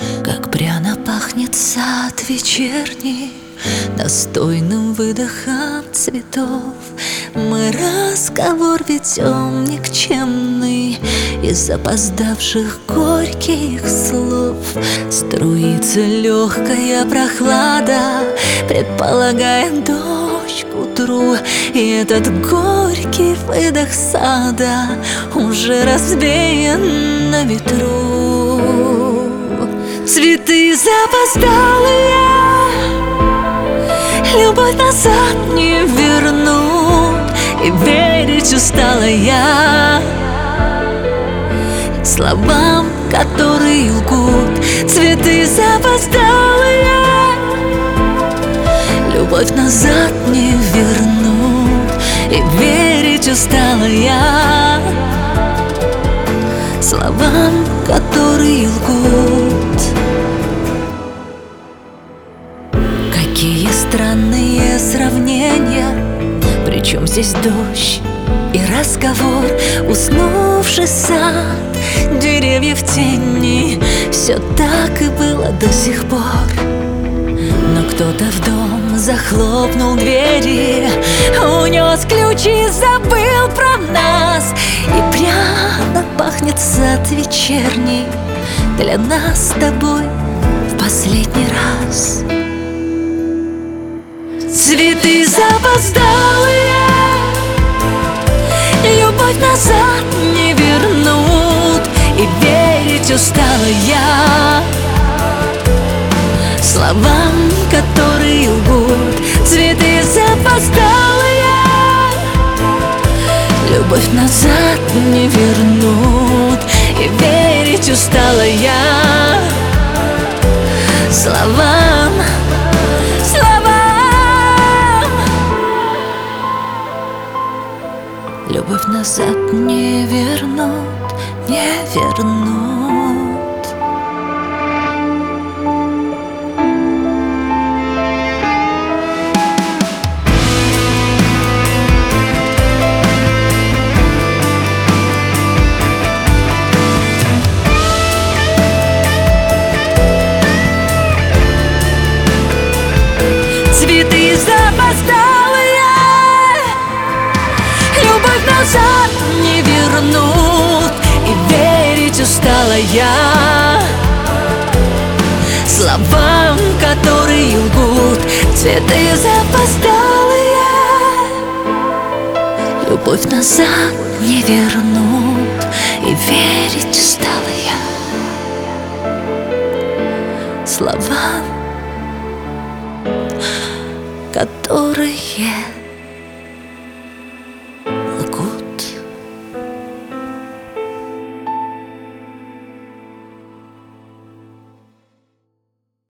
Как пряно пахнет сад вечерний достойным выдохом цветов. Мы разговор ведем никчемный из запоздавших горьких слов. Струится легкая прохлада, предполагая дождь к утру. И этот горький выдох сада уже развеян на ветру. Цветы запоздалые, любовь назад не вернут, и верить устала я словам, которые лгут. Цветы запоздалые, любовь назад не вернут, и верить устала я словам, которые лгут. Какие странные сравнения, причем здесь дождь и разговор. Уснувший сад, деревья в тени, все так и было до сих пор. Но кто-то в дом захлопнул двери, унес ключи, забыл про нас. И пряно пахнет сад вечерний для нас с тобой в последний раз. Цветы запоздалые, любовь назад не вернут, и верить устала я словам, которые лгут. Цветы запоздалые, любовь назад не вернут, и верить устала я словам, любовь назад не вернут, не вернут. Цветы запоздалые, любовь назад не вернут, и верить устала я словам, которые лгут. Цветы запоздалые, любовь назад не вернут, и верить устала я словам, которые